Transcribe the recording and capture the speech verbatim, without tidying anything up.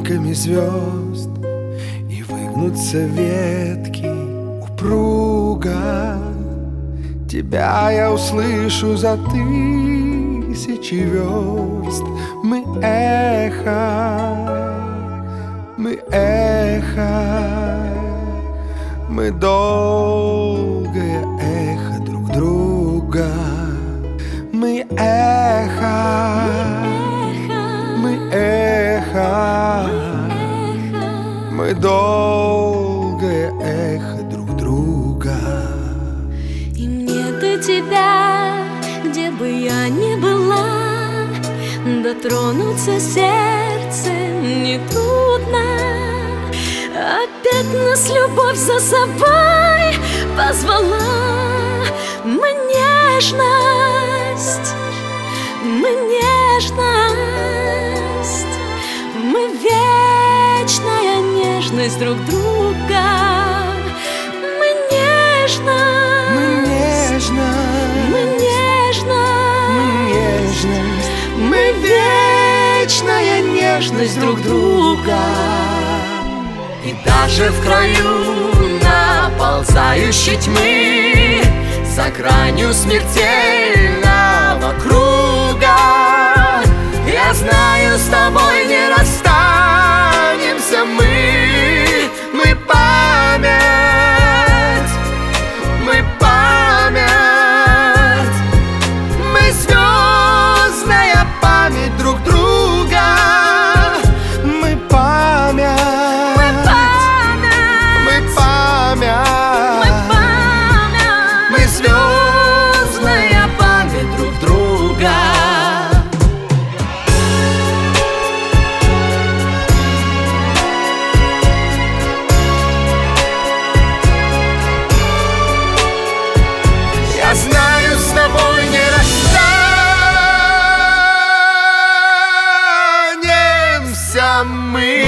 бликами звезд, и выгнутся ветки упруга. Тебя я услышу за тысячи верст. Мы эхо, мы эхо, мы долгое эхо друг друга. Мы эхо, мы эхо, мы долгое эхо друг друга. И мне до тебя, где бы я ни была, дотронуться сердцем не трудно. Опять нас любовь за собой позвала. Мы нежность, мы нежность, мы вечная нежность друг друга. Мы нежность, Мы нежность, мы нежность, мы нежность, мы вечная нежность друг друга. И даже в краю наползающей тьмы, за гранью смертельного круга, я знаю, с тобой не расстанемся мы. Мы память, мы память, мы звездная память друг друга. мы память, Мы память, мы память, мы память, Мы звездная память друг друга. Я знаю, с тобой не расстанемся мы.